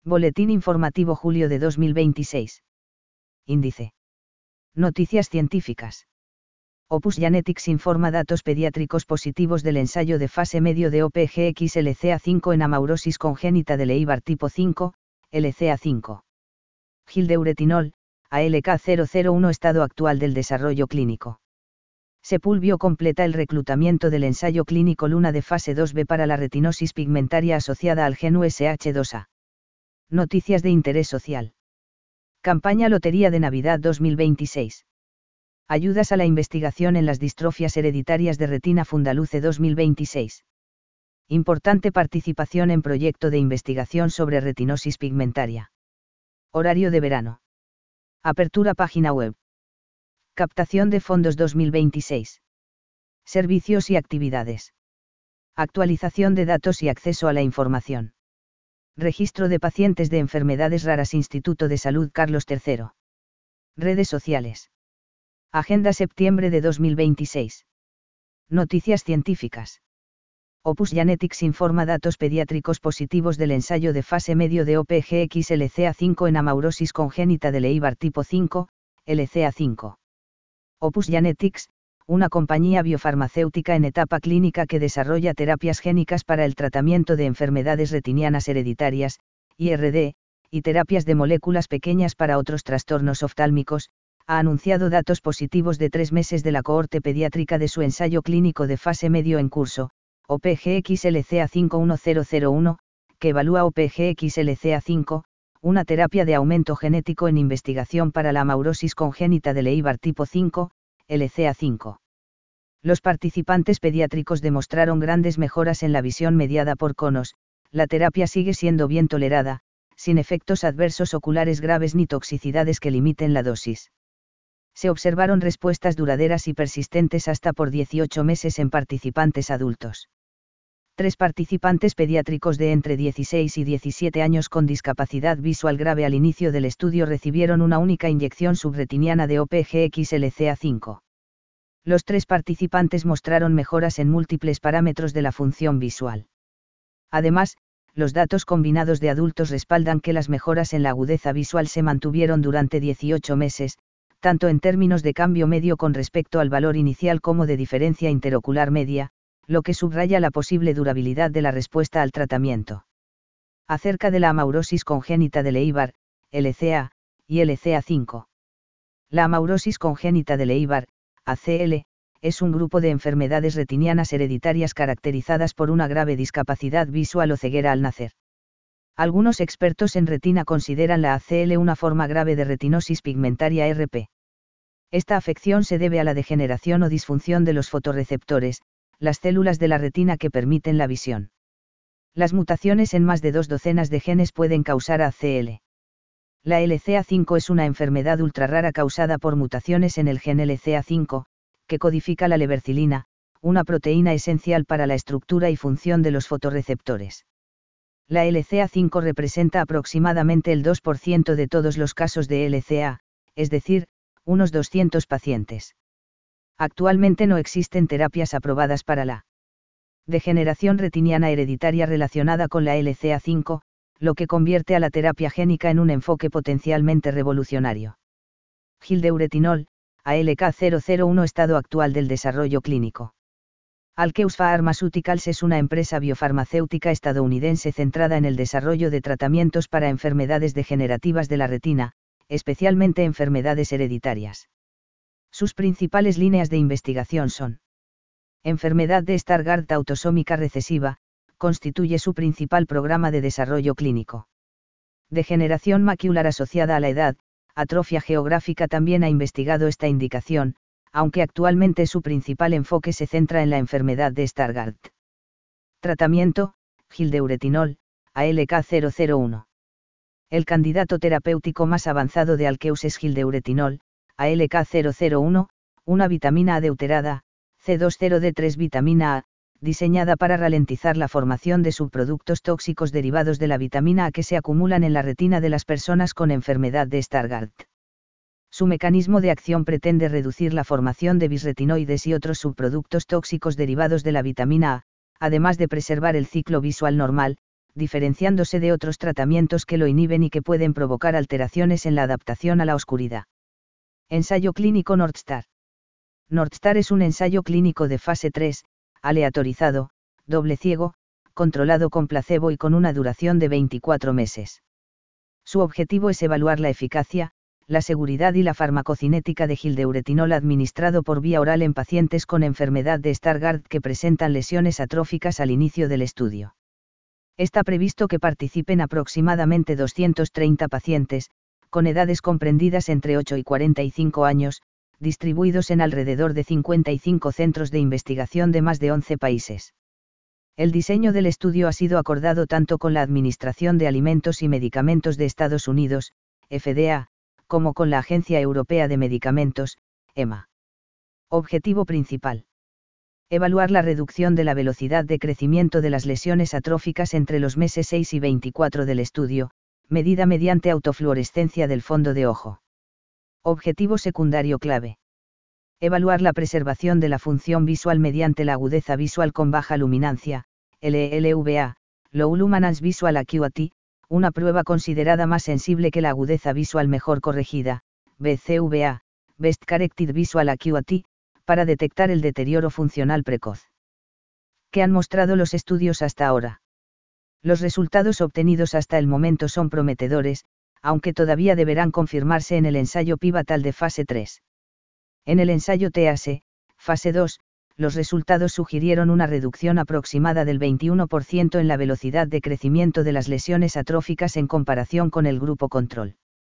Boletín informativo julio de 2026. Índice. Noticias científicas. Opus Genetics informa datos pediátricos positivos del ensayo de fase medio de OPGXLCA5 en amaurosis congénita de Leber tipo 5, LCA5. Gildeuretinol, ALK001 estado actual del desarrollo clínico. Sepulvio completa el reclutamiento del ensayo clínico Luna de fase 2B para la retinosis pigmentaria asociada al gen USH2A. Noticias de interés social. Campaña Lotería de Navidad 2026. Ayudas a la investigación en las distrofias hereditarias de retina Fundaluce 2026. Importante participación en proyecto de investigación sobre retinosis pigmentaria. Horario de verano. Apertura página web. Captación de fondos 2026. Servicios y actividades. Actualización de datos y acceso a la información. Registro de pacientes de enfermedades raras Instituto de Salud Carlos III. Redes sociales. Agenda septiembre de 2026. Noticias científicas. Opus Genetics informa datos pediátricos positivos del ensayo de fase medio de OPGXLCA5 en amaurosis congénita de Leber tipo 5, LCA5. Opus Genetics, una compañía biofarmacéutica en etapa clínica que desarrolla terapias génicas para el tratamiento de enfermedades retinianas hereditarias, IRD, y terapias de moléculas pequeñas para otros trastornos oftálmicos, ha anunciado datos positivos de 3 meses de la cohorte pediátrica de su ensayo clínico de fase medio en curso, OPGXLCA51001, que evalúa OPGXLCA5, una terapia de aumento genético en investigación para la amaurosis congénita de Leber tipo 5, LCA5. Los participantes pediátricos demostraron grandes mejoras en la visión mediada por conos, la terapia sigue siendo bien tolerada, sin efectos adversos oculares graves ni toxicidades que limiten la dosis. Se observaron respuestas duraderas y persistentes hasta por 18 meses en participantes adultos. 3 participantes pediátricos de entre 16 y 17 años con discapacidad visual grave al inicio del estudio recibieron una única inyección subretiniana de OPGXLCA5. Los 3 participantes mostraron mejoras en múltiples parámetros de la función visual. Además, los datos combinados de adultos respaldan que las mejoras en la agudeza visual se mantuvieron durante 18 meses, tanto en términos de cambio medio con respecto al valor inicial como de diferencia interocular media, lo que subraya la posible durabilidad de la respuesta al tratamiento. Acerca de la amaurosis congénita de Leber, LCA, y LCA5. La amaurosis congénita de Leber, ACL, es un grupo de enfermedades retinianas hereditarias caracterizadas por una grave discapacidad visual o ceguera al nacer. Algunos expertos en retina consideran la ACL una forma grave de retinosis pigmentaria RP. Esta afección se debe a la degeneración o disfunción de los fotorreceptores, las células de la retina que permiten la visión. Las mutaciones en más de 2 docenas de genes pueden causar ACL. La LCA5 es una enfermedad ultrarrara causada por mutaciones en el gen LCA5, que codifica la lebercilina, una proteína esencial para la estructura y función de los fotorreceptores. La LCA5 representa aproximadamente el 2% de todos los casos de LCA, es decir, unos 200 pacientes. Actualmente no existen terapias aprobadas para la degeneración retiniana hereditaria relacionada con la LCA5, lo que convierte a la terapia génica en un enfoque potencialmente revolucionario. Gildeuretinol, ALK001 estado actual del desarrollo clínico. Alkeus Pharmaceuticals es una empresa biofarmacéutica estadounidense centrada en el desarrollo de tratamientos para enfermedades degenerativas de la retina, especialmente enfermedades hereditarias. Sus principales líneas de investigación son: enfermedad de Stargardt autosómica recesiva, constituye su principal programa de desarrollo clínico. Degeneración macular asociada a la edad, atrofia geográfica también ha investigado esta indicación, aunque actualmente su principal enfoque se centra en la enfermedad de Stargardt. Tratamiento: gildeuretinol, ALK001. El candidato terapéutico más avanzado de Alkeus es gildeuretinol, ALK001, una vitamina A deuterada, C20D3 vitamina A, diseñada para ralentizar la formación de subproductos tóxicos derivados de la vitamina A que se acumulan en la retina de las personas con enfermedad de Stargardt. Su mecanismo de acción pretende reducir la formación de bisretinoides y otros subproductos tóxicos derivados de la vitamina A, además de preservar el ciclo visual normal, diferenciándose de otros tratamientos que lo inhiben y que pueden provocar alteraciones en la adaptación a la oscuridad. Ensayo clínico Northstar. Northstar es un ensayo clínico de fase 3, aleatorizado, doble ciego, controlado con placebo y con una duración de 24 meses. Su objetivo es evaluar la eficacia, la seguridad y la farmacocinética de gildeuretinol administrado por vía oral en pacientes con enfermedad de Stargardt que presentan lesiones atróficas al inicio del estudio. Está previsto que participen aproximadamente 230 pacientes, con edades comprendidas entre 8 y 45 años, distribuidos en alrededor de 55 centros de investigación de más de 11 países. El diseño del estudio ha sido acordado tanto con la Administración de Alimentos y Medicamentos de Estados Unidos, FDA, como con la Agencia Europea de Medicamentos, EMA. Objetivo principal: evaluar la reducción de la velocidad de crecimiento de las lesiones atróficas entre los meses 6 y 24 del estudio, medida mediante autofluorescencia del fondo de ojo. Objetivo secundario clave: evaluar la preservación de la función visual mediante la agudeza visual con baja luminancia, LLVA, Low Luminance Visual Acuity, una prueba considerada más sensible que la agudeza visual mejor corregida, BCVA, Best Corrected Visual Acuity, para detectar el deterioro funcional precoz. ¿Qué han mostrado los estudios hasta ahora? Los resultados obtenidos hasta el momento son prometedores, aunque todavía deberán confirmarse en el ensayo pivotal de fase 3. En el ensayo TASE, fase 2, los resultados sugirieron una reducción aproximada del 21% en la velocidad de crecimiento de las lesiones atróficas en comparación con el grupo control.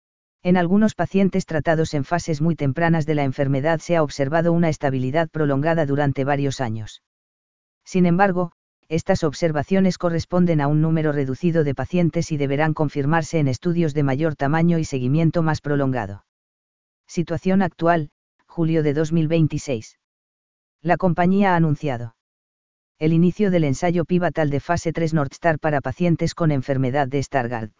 En algunos pacientes tratados en fases muy tempranas de la enfermedad se ha observado una estabilidad prolongada durante varios años. Sin embargo, estas observaciones corresponden a un número reducido de pacientes y deberán confirmarse en estudios de mayor tamaño y seguimiento más prolongado. Situación actual, julio de 2026. La compañía ha anunciado el inicio del ensayo pivotal de fase 3 Northstar para pacientes con enfermedad de Stargardt.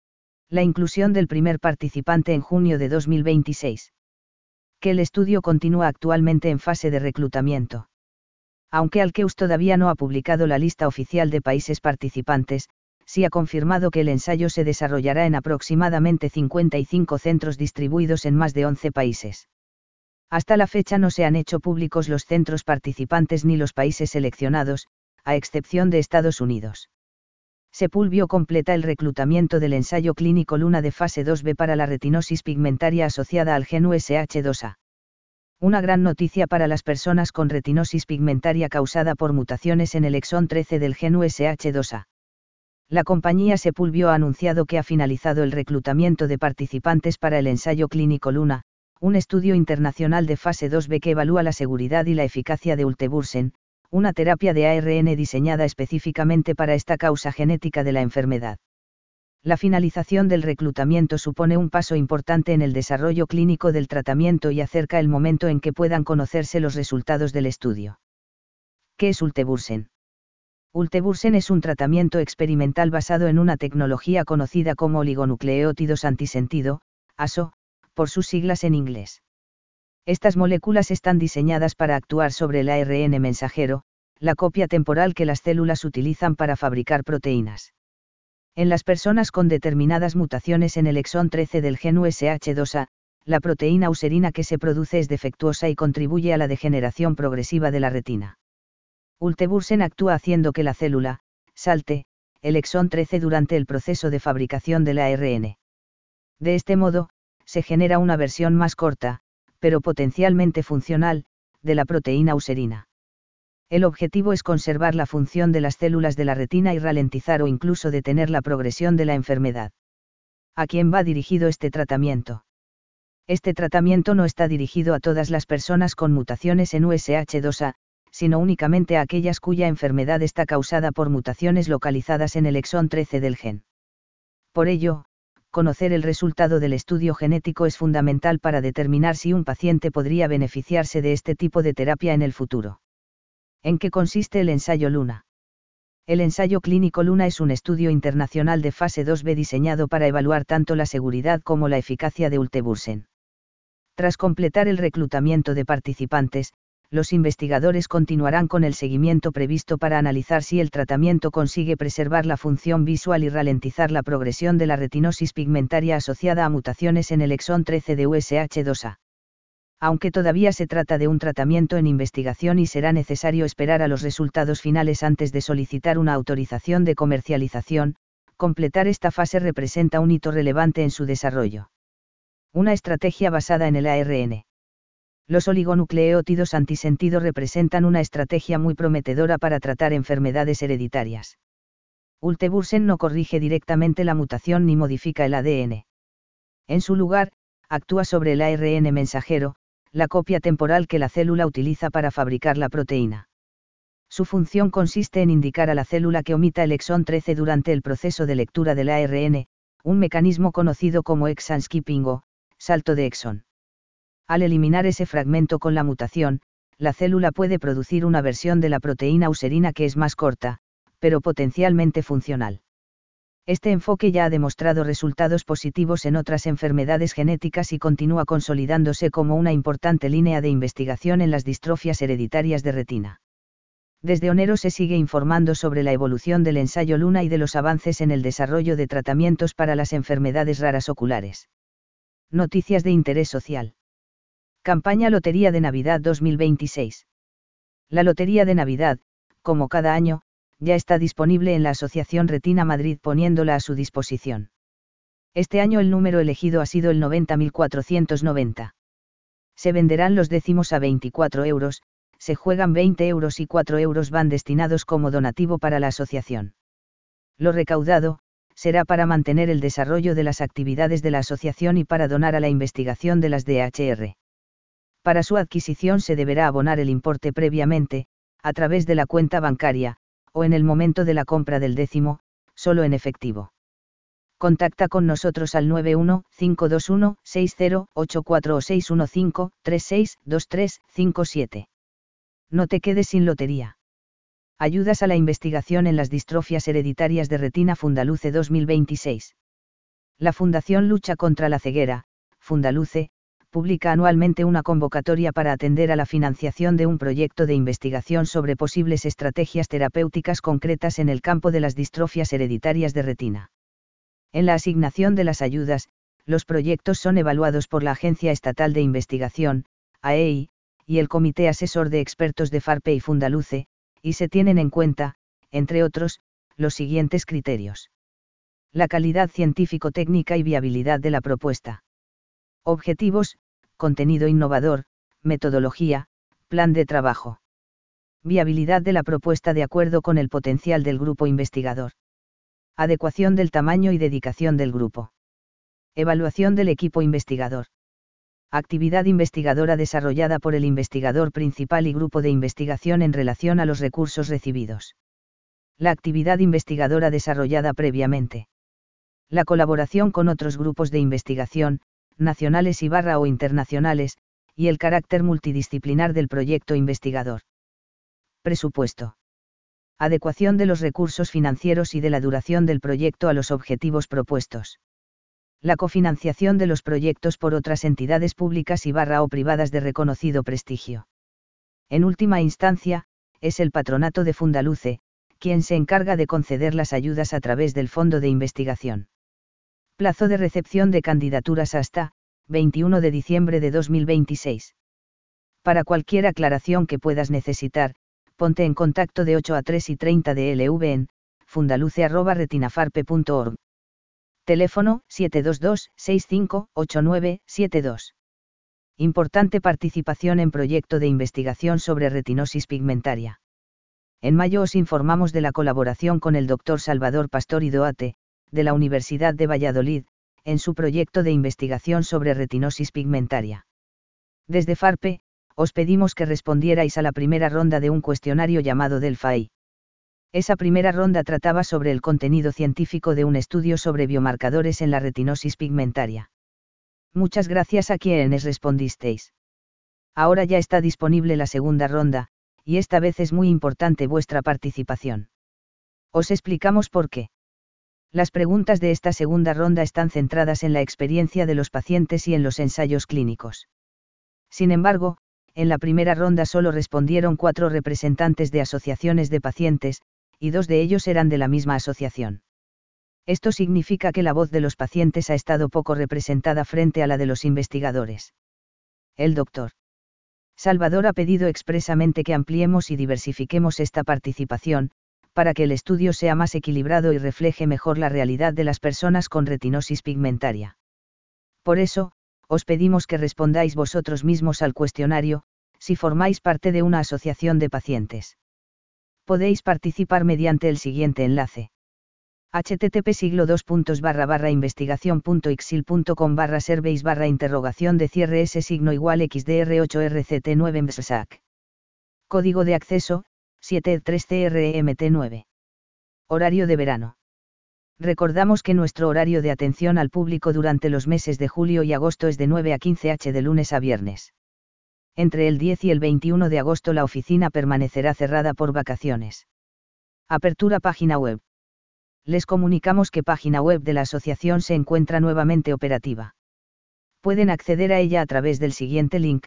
La inclusión del primer participante en junio de 2026. Que el estudio continúa actualmente en fase de reclutamiento. Aunque Alkeus todavía no ha publicado la lista oficial de países participantes, sí ha confirmado que el ensayo se desarrollará en aproximadamente 55 centros distribuidos en más de 11 países. Hasta la fecha no se han hecho públicos los centros participantes ni los países seleccionados, a excepción de Estados Unidos. Sepulvio completa el reclutamiento del ensayo clínico Luna de fase 2B para la retinosis pigmentaria asociada al gen USH2A. Una gran noticia para las personas con retinosis pigmentaria causada por mutaciones en el exón 13 del gen USH2A. La compañía Sepulvio ha anunciado que ha finalizado el reclutamiento de participantes para el ensayo clínico Luna, un estudio internacional de fase 2B que evalúa la seguridad y la eficacia de Ultebursen, una terapia de ARN diseñada específicamente para esta causa genética de la enfermedad. La finalización del reclutamiento supone un paso importante en el desarrollo clínico del tratamiento y acerca el momento en que puedan conocerse los resultados del estudio. ¿Qué es Ultebursen? Ultebursen es un tratamiento experimental basado en una tecnología conocida como oligonucleótidos antisentido, ASO, por sus siglas en inglés. Estas moléculas están diseñadas para actuar sobre el ARN mensajero, la copia temporal que las células utilizan para fabricar proteínas. En las personas con determinadas mutaciones en el exón 13 del gen USH2A, la proteína userina que se produce es defectuosa y contribuye a la degeneración progresiva de la retina. Ultebursen actúa haciendo que la célula salte el exón 13 durante el proceso de fabricación del ARN. De este modo, se genera una versión más corta, pero potencialmente funcional, de la proteína userina. El objetivo es conservar la función de las células de la retina y ralentizar o incluso detener la progresión de la enfermedad. ¿A quién va dirigido este tratamiento? Este tratamiento no está dirigido a todas las personas con mutaciones en USH2A, sino únicamente a aquellas cuya enfermedad está causada por mutaciones localizadas en el exón 13 del gen. Por ello, conocer el resultado del estudio genético es fundamental para determinar si un paciente podría beneficiarse de este tipo de terapia en el futuro. ¿En qué consiste el ensayo Luna? El ensayo clínico Luna es un estudio internacional de fase 2B diseñado para evaluar tanto la seguridad como la eficacia de Ultebursen. Tras completar el reclutamiento de participantes, los investigadores continuarán con el seguimiento previsto para analizar si el tratamiento consigue preservar la función visual y ralentizar la progresión de la retinosis pigmentaria asociada a mutaciones en el exón 13 de USH2A. Aunque todavía se trata de un tratamiento en investigación y será necesario esperar a los resultados finales antes de solicitar una autorización de comercialización, completar esta fase representa un hito relevante en su desarrollo. Una estrategia basada en el ARN. Los oligonucleótidos antisentido representan una estrategia muy prometedora para tratar enfermedades hereditarias. Ultebursen no corrige directamente la mutación ni modifica el ADN. En su lugar, actúa sobre el ARN mensajero, la copia temporal que la célula utiliza para fabricar la proteína. Su función consiste en indicar a la célula que omita el exón 13 durante el proceso de lectura del ARN, un mecanismo conocido como exon skipping o salto de exón. Al eliminar ese fragmento con la mutación, la célula puede producir una versión de la proteína userina que es más corta, pero potencialmente funcional. Este enfoque ya ha demostrado resultados positivos en otras enfermedades genéticas y continúa consolidándose como una importante línea de investigación en las distrofias hereditarias de retina. Desde Onero se sigue informando sobre la evolución del ensayo Luna y de los avances en el desarrollo de tratamientos para las enfermedades raras oculares. Noticias de interés social. Campaña Lotería de Navidad 2026. La Lotería de Navidad, como cada año, ya está disponible en la Asociación Retina Madrid poniéndola a su disposición. Este año el número elegido ha sido el 90.490. Se venderán los décimos a 24 euros, se juegan 20 euros y 4 euros van destinados como donativo para la asociación. Lo recaudado, será para mantener el desarrollo de las actividades de la asociación y para donar a la investigación de las DHR. Para su adquisición se deberá abonar el importe previamente, a través de la cuenta bancaria, o en el momento de la compra del décimo, solo en efectivo. Contacta con nosotros al 91-521-6084 o 615-362357. No te quedes sin lotería. Ayudas a la investigación en las distrofias hereditarias de retina Fundaluce 2026. La Fundación Lucha contra la Ceguera, Fundaluce, publica anualmente una convocatoria para atender a la financiación de un proyecto de investigación sobre posibles estrategias terapéuticas concretas en el campo de las distrofias hereditarias de retina. En la asignación de las ayudas, los proyectos son evaluados por la Agencia Estatal de Investigación, AEI, y el Comité Asesor de Expertos de FARPE y Fundaluce, y se tienen en cuenta, entre otros, los siguientes criterios. La calidad científico-técnica y viabilidad de la propuesta. Objetivos, contenido innovador, metodología, plan de trabajo. Viabilidad de la propuesta de acuerdo con el potencial del grupo investigador. Adecuación del tamaño y dedicación del grupo. Evaluación del equipo investigador. Actividad investigadora desarrollada por el investigador principal y grupo de investigación en relación a los recursos recibidos. La actividad investigadora desarrollada previamente. La colaboración con otros grupos de investigación, nacionales y o internacionales, y el carácter multidisciplinar del proyecto investigador. Presupuesto. Adecuación de los recursos financieros y de la duración del proyecto a los objetivos propuestos. La cofinanciación de los proyectos por otras entidades públicas y o privadas de reconocido prestigio. En última instancia, es el patronato de Fundaluce, quien se encarga de conceder las ayudas a través del Fondo de Investigación. Plazo de recepción de candidaturas hasta 21 de diciembre de 2026. Para cualquier aclaración que puedas necesitar, ponte en contacto de 8 a 3:30 de LV en fundaluce@retinafarpe.org. Teléfono 722-658972. Importante participación en proyecto de investigación sobre retinosis pigmentaria. En mayo os informamos de la colaboración con el Dr. Salvador Pastor Idoate, de la Universidad de Valladolid, en su proyecto de investigación sobre retinosis pigmentaria. Desde FARPE, os pedimos que respondierais a la primera ronda de un cuestionario llamado Delphi. Esa primera ronda trataba sobre el contenido científico de un estudio sobre biomarcadores en la retinosis pigmentaria. Muchas gracias a quienes respondisteis. Ahora ya está disponible la segunda ronda, y esta vez es muy importante vuestra participación. Os explicamos por qué. Las preguntas de esta segunda ronda están centradas en la experiencia de los pacientes y en los ensayos clínicos. Sin embargo, En la primera ronda solo respondieron 4 representantes de asociaciones de pacientes, y 2 de ellos eran de la misma asociación. Esto significa que la voz de los pacientes ha estado poco representada frente a la de los investigadores. El Dr. Salvador ha pedido expresamente que ampliemos y diversifiquemos esta participación, para que el estudio sea más equilibrado y refleje mejor la realidad de las personas con retinosis pigmentaria. Por eso, os pedimos que respondáis vosotros mismos al cuestionario, si formáis parte de una asociación de pacientes. Podéis participar mediante el siguiente enlace: http://investigacion.ixil.com/surveys/interrogación de cierre s xdr8rct9 mssac. Código de acceso: 7E3CREMT9. Horario de verano. Recordamos que nuestro horario de atención al público durante los meses de julio y agosto es de 9 a 15 h de lunes a viernes. Entre el 10 y el 21 de agosto la oficina permanecerá cerrada por vacaciones. Apertura página web. Les comunicamos que página web de la asociación se encuentra nuevamente operativa. Pueden acceder a ella a través del siguiente link: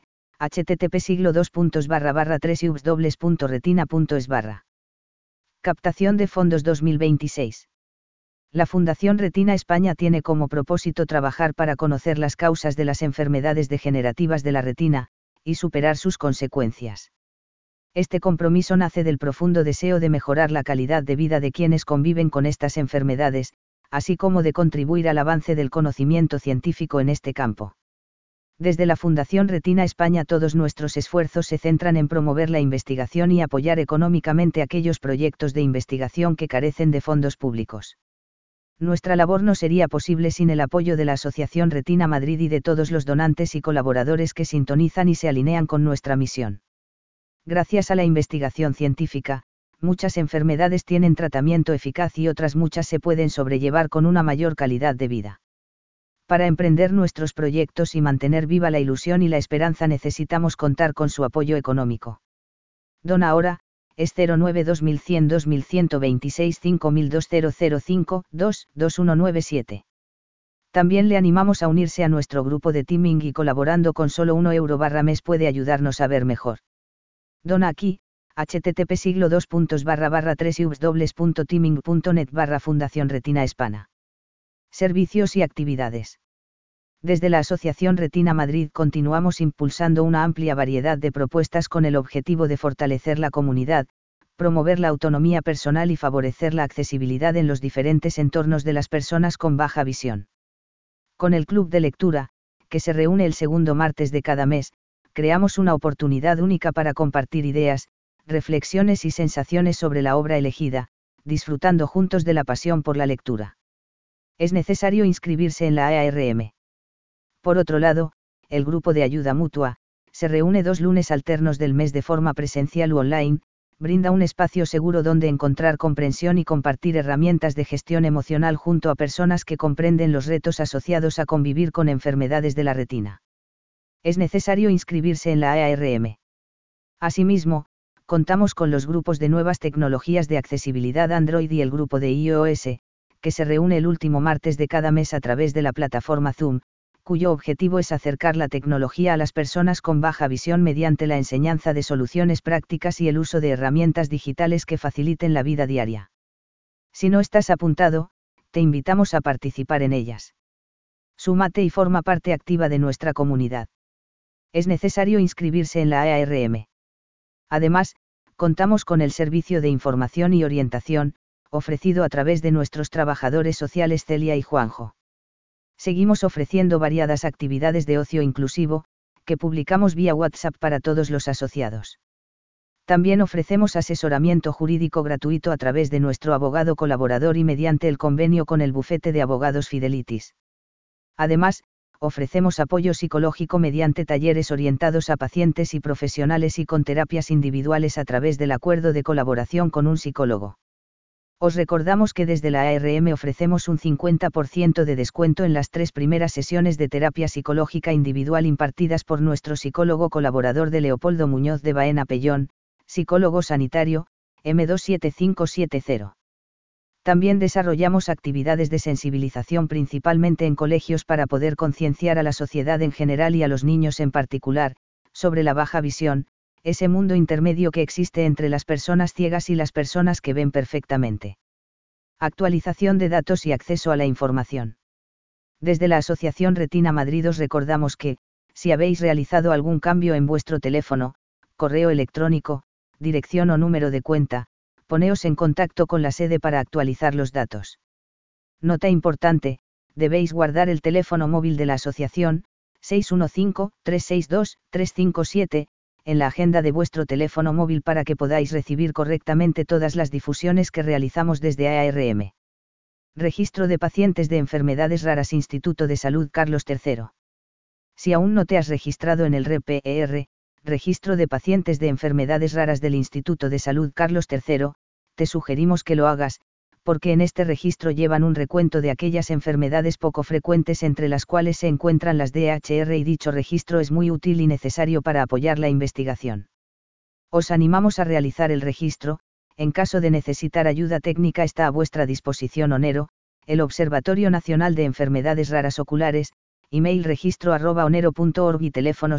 http://3ubs.retina.es/. Captación de fondos 2026. La Fundación Retina España tiene como propósito trabajar para conocer las causas de las enfermedades degenerativas de la retina, y superar sus consecuencias. Este compromiso nace del profundo deseo de mejorar la calidad de vida de quienes conviven con estas enfermedades, así como de contribuir al avance del conocimiento científico en este campo. Desde la Fundación Retina España todos nuestros esfuerzos se centran en promover la investigación y apoyar económicamente aquellos proyectos de investigación que carecen de fondos públicos. Nuestra labor no sería posible sin el apoyo de la Asociación Retina Madrid y de todos los donantes y colaboradores que sintonizan y se alinean con nuestra misión. Gracias a la investigación científica, muchas enfermedades tienen tratamiento eficaz y otras muchas se pueden sobrellevar con una mayor calidad de vida. Para emprender nuestros proyectos y mantener viva la ilusión y la esperanza necesitamos contar con su apoyo económico. Dona ahora, es 09-2126-5205-22197. También le animamos a unirse a nuestro grupo de Teaming y colaborando con solo €1/mes puede ayudarnos a ver mejor. Dona aquí, http://3ubs.teaming.net/Fundación Retina España. Servicios y actividades. Desde la Asociación Retina Madrid continuamos impulsando una amplia variedad de propuestas con el objetivo de fortalecer la comunidad, promover la autonomía personal y favorecer la accesibilidad en los diferentes entornos de las personas con baja visión. Con el Club de Lectura, que se reúne el segundo martes de cada mes, creamos una oportunidad única para compartir ideas, reflexiones y sensaciones sobre la obra elegida, disfrutando juntos de la pasión por la lectura. Es necesario inscribirse en la ARM. Por otro lado, el grupo de ayuda mutua, se reúne 2 lunes alternos del mes de forma presencial u online, brinda un espacio seguro donde encontrar comprensión y compartir herramientas de gestión emocional junto a personas que comprenden los retos asociados a convivir con enfermedades de la retina. Es necesario inscribirse en la ARM. Asimismo, contamos con los grupos de nuevas tecnologías de accesibilidad Android y el grupo de iOS, que se reúne el último martes de cada mes a través de la plataforma Zoom, cuyo objetivo es acercar la tecnología a las personas con baja visión mediante la enseñanza de soluciones prácticas y el uso de herramientas digitales que faciliten la vida diaria. Si no estás apuntado, te invitamos a participar en ellas. Súmate y forma parte activa de nuestra comunidad. Es necesario inscribirse en la ARM. Además, contamos con el servicio de información y orientación, ofrecido a través de nuestros trabajadores sociales Celia y Juanjo. Seguimos ofreciendo variadas actividades de ocio inclusivo, que publicamos vía WhatsApp para todos los asociados. También ofrecemos asesoramiento jurídico gratuito a través de nuestro abogado colaborador y mediante el convenio con el bufete de abogados Fidelitis. Además, ofrecemos apoyo psicológico mediante talleres orientados a pacientes y profesionales y con terapias individuales a través del acuerdo de colaboración con un psicólogo. Os recordamos que desde la ARM ofrecemos un 50% de descuento en las 3 primeras sesiones de terapia psicológica individual impartidas por nuestro psicólogo colaborador de Leopoldo Muñoz de Baena Pellón, psicólogo sanitario, M27570. También desarrollamos actividades de sensibilización principalmente en colegios para poder concienciar a la sociedad en general y a los niños en particular, sobre la baja visión, ese mundo intermedio que existe entre las personas ciegas y las personas que ven perfectamente. Actualización de datos y acceso a la información. Desde la Asociación Retina Madrid os recordamos que, si habéis realizado algún cambio en vuestro teléfono, correo electrónico, dirección o número de cuenta, poneos en contacto con la sede para actualizar los datos. Nota importante, debéis guardar el teléfono móvil de la asociación, 615-362-357, en la agenda de vuestro teléfono móvil para que podáis recibir correctamente todas las difusiones que realizamos desde ARM. Registro de pacientes de enfermedades raras Instituto de Salud Carlos III. Si aún no te has registrado en el RPER, Registro de Pacientes de Enfermedades Raras del Instituto de Salud Carlos III, te sugerimos que lo hagas, porque en este registro llevan un recuento de aquellas enfermedades poco frecuentes entre las cuales se encuentran las DHR y dicho registro es muy útil y necesario para apoyar la investigación. Os animamos a realizar el registro, en caso de necesitar ayuda técnica está a vuestra disposición Onero, el Observatorio Nacional de Enfermedades Raras Oculares, email registro@onero.org y teléfono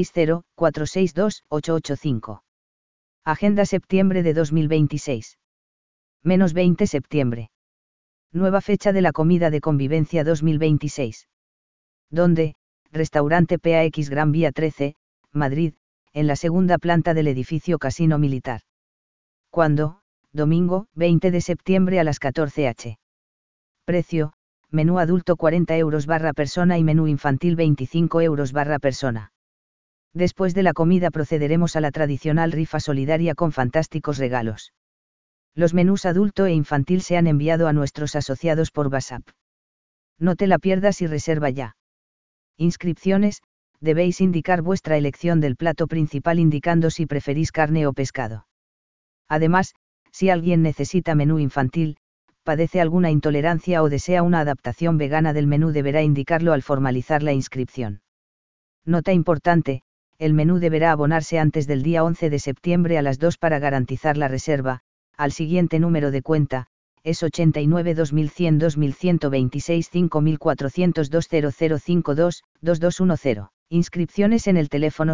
660-462-885. Agenda septiembre de 2026. -20 septiembre. Nueva fecha de la comida de convivencia 2026. Donde, restaurante PAX Gran Vía 13, Madrid, en la segunda planta del edificio Casino Militar. ¿Cuándo? Domingo, 20 de septiembre a las 14 h. Precio, menú adulto 40 euros barra persona y menú infantil 25 euros barra persona. Después de la comida procederemos a la tradicional rifa solidaria con fantásticos regalos. Los menús adulto e infantil se han enviado a nuestros asociados por WhatsApp. No te la pierdas y reserva ya. Inscripciones, debéis indicar vuestra elección del plato principal indicando si preferís carne o pescado. Además, si alguien necesita menú infantil, padece alguna intolerancia o desea una adaptación vegana del menú deberá indicarlo al formalizar la inscripción. Nota importante, el menú deberá abonarse antes del día 11 de septiembre a las 2 para garantizar la reserva, al siguiente número de cuenta, es 89 2100 2126 5402 0052 2210, inscripciones en el teléfono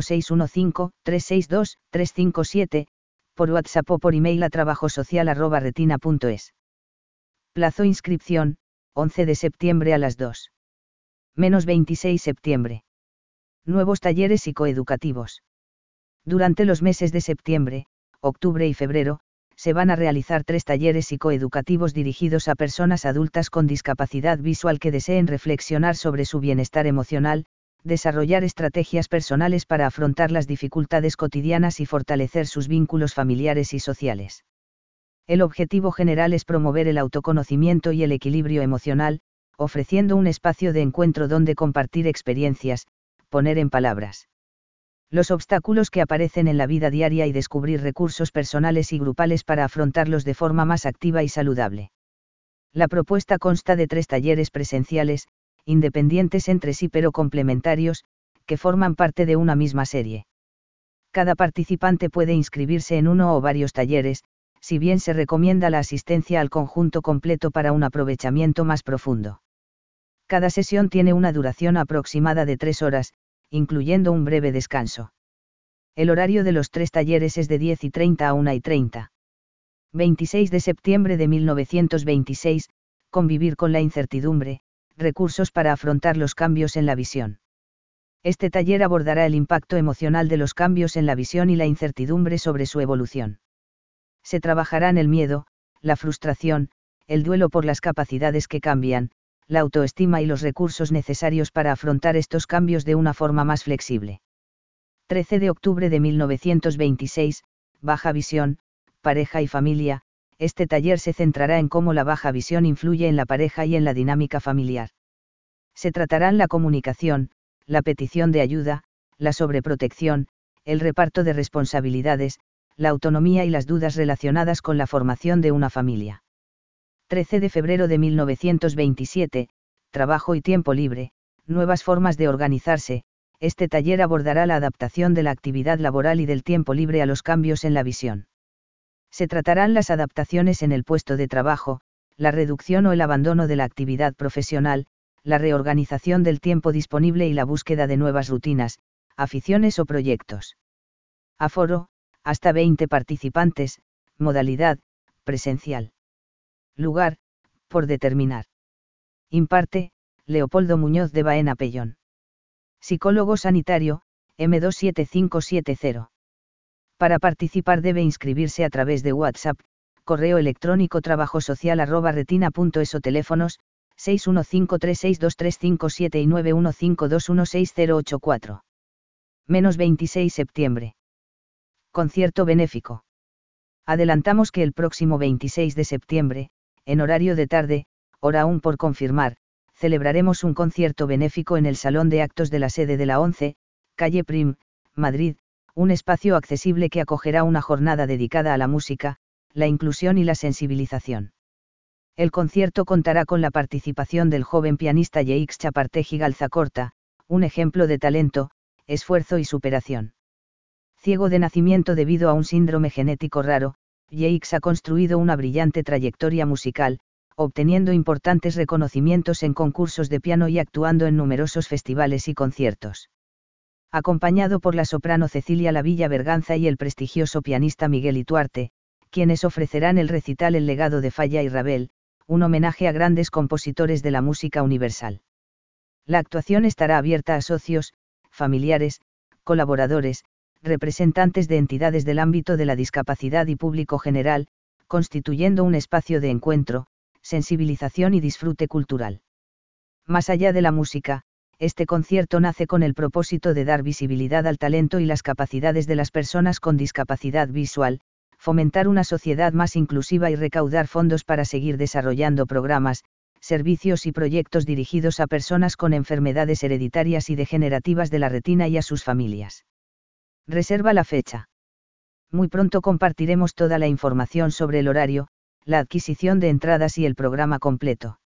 615-362-357, por WhatsApp o por email a trabajosocial@retina.es. Plazo inscripción, 11 de septiembre a las 2. -26 septiembre. Nuevos talleres psicoeducativos. Durante los meses de septiembre, octubre y febrero, se van a realizar 3 talleres psicoeducativos dirigidos a personas adultas con discapacidad visual que deseen reflexionar sobre su bienestar emocional, desarrollar estrategias personales para afrontar las dificultades cotidianas y fortalecer sus vínculos familiares y sociales. El objetivo general es promover el autoconocimiento y el equilibrio emocional, ofreciendo un espacio de encuentro donde compartir experiencias, poner en palabras los obstáculos que aparecen en la vida diaria y descubrir recursos personales y grupales para afrontarlos de forma más activa y saludable. La propuesta consta de 3 talleres presenciales, independientes entre sí pero complementarios, que forman parte de una misma serie. Cada participante puede inscribirse en uno o varios talleres, si bien se recomienda la asistencia al conjunto completo para un aprovechamiento más profundo. Cada sesión tiene una duración aproximada de 3 horas, incluyendo un breve descanso. El horario de los 3 talleres es de 10:30 a 1:30. 26 de septiembre de 1926, convivir con la incertidumbre, recursos para afrontar los cambios en la visión. Este taller abordará el impacto emocional de los cambios en la visión y la incertidumbre sobre su evolución. Se trabajarán el miedo, la frustración, el duelo por las capacidades que cambian, la autoestima y los recursos necesarios para afrontar estos cambios de una forma más flexible. 13 de octubre de 1926, baja visión, pareja y familia. Este taller se centrará en cómo la baja visión influye en la pareja y en la dinámica familiar. Se tratarán la comunicación, la petición de ayuda, la sobreprotección, el reparto de responsabilidades, la autonomía y las dudas relacionadas con la formación de una familia. 13 de febrero de 1927, trabajo y tiempo libre, nuevas formas de organizarse. Este taller abordará la adaptación de la actividad laboral y del tiempo libre a los cambios en la visión. Se tratarán las adaptaciones en el puesto de trabajo, la reducción o el abandono de la actividad profesional, la reorganización del tiempo disponible y la búsqueda de nuevas rutinas, aficiones o proyectos. Aforo, hasta 20 participantes, modalidad, presencial. Lugar, por determinar. Imparte, Leopoldo Muñoz de Baena Pellón. Psicólogo sanitario, M27570. Para participar debe inscribirse a través de WhatsApp, correo electrónico trabajosocial@retina.es o teléfonos, 615362357 y 915216084. -26 septiembre. Concierto benéfico. Adelantamos que el próximo 26 de septiembre, en horario de tarde, hora aún por confirmar, celebraremos un concierto benéfico en el Salón de Actos de la sede de la 11, calle Prim, Madrid, un espacio accesible que acogerá una jornada dedicada a la música, la inclusión y la sensibilización. El concierto contará con la participación del joven pianista Yeix Chapartegi Galzacorta, un ejemplo de talento, esfuerzo y superación. Ciego de nacimiento debido a un síndrome genético raro, Yeix ha construido una brillante trayectoria musical, obteniendo importantes reconocimientos en concursos de piano y actuando en numerosos festivales y conciertos. Acompañado por la soprano Cecilia Lavilla Berganza y el prestigioso pianista Miguel Ituarte, quienes ofrecerán el recital El legado de Falla y Ravel, un homenaje a grandes compositores de la música universal. La actuación estará abierta a socios, familiares, colaboradores, representantes de entidades del ámbito de la discapacidad y público general, constituyendo un espacio de encuentro, sensibilización y disfrute cultural. Más allá de la música, este concierto nace con el propósito de dar visibilidad al talento y las capacidades de las personas con discapacidad visual, fomentar una sociedad más inclusiva y recaudar fondos para seguir desarrollando programas, servicios y proyectos dirigidos a personas con enfermedades hereditarias y degenerativas de la retina y a sus familias. Reserva la fecha. Muy pronto compartiremos toda la información sobre el horario, la adquisición de entradas y el programa completo.